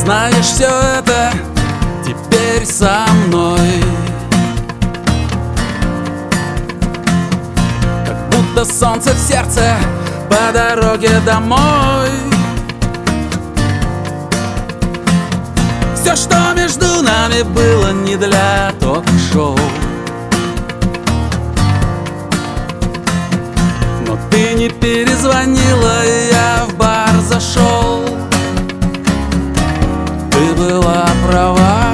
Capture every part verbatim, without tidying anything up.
Знаешь, все это теперь со мной, как будто солнце в сердце по дороге домой. Все, что между нами было, не для ток-шоу. Но ты не перезвонила, и я в бар зашел. Ты была права,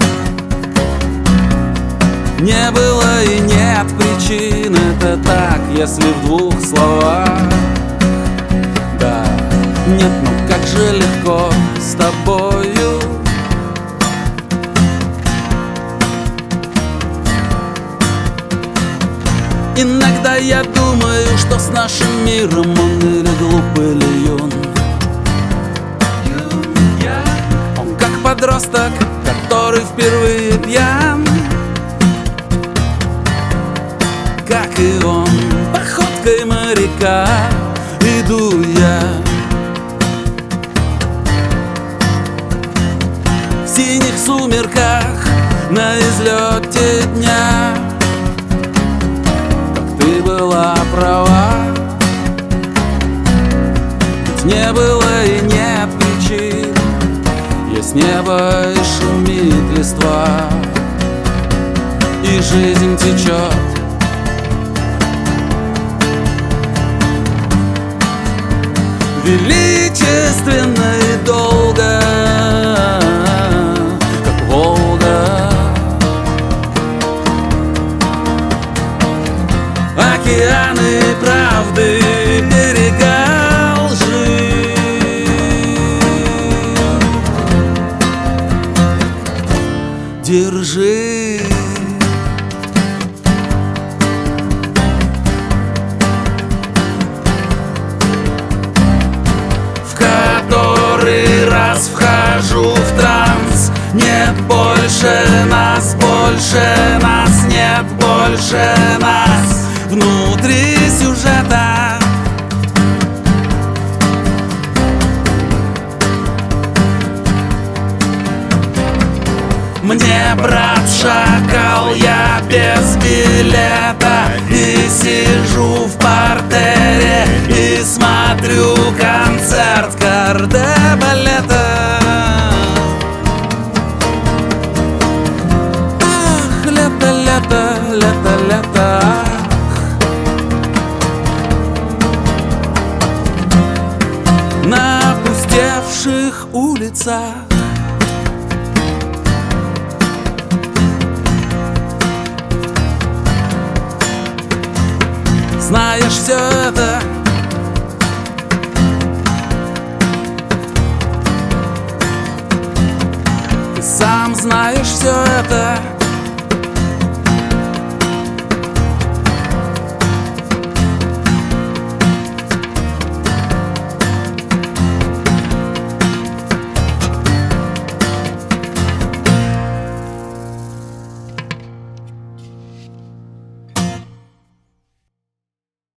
не было и нет причин. Это так, если в двух словах. Да, нет, ну как же легко с тобою. Иногда я думаю, что с нашим миром он или глуп, или юн. Он как подросток, который впервые пьян. Как и он, походкой моряка иду я. В синих сумерках на излете дня. Ты была права, ведь не было и нет причин. Есть небо и шумит листва, и жизнь течет. Величественно и долго, как Волга. Океаны правды, берега лжи. Держи. В который раз вхожу в транс. Нет больше нас, больше нас, нет больше нас. Внутри сюжета мне, брат, шакал, я без билета. И сижу в партере и смотрю концерт кардебалета. Ах, лето, лето, лето, лето. На опустевших улицах знаешь, все это ты сам знаешь, все это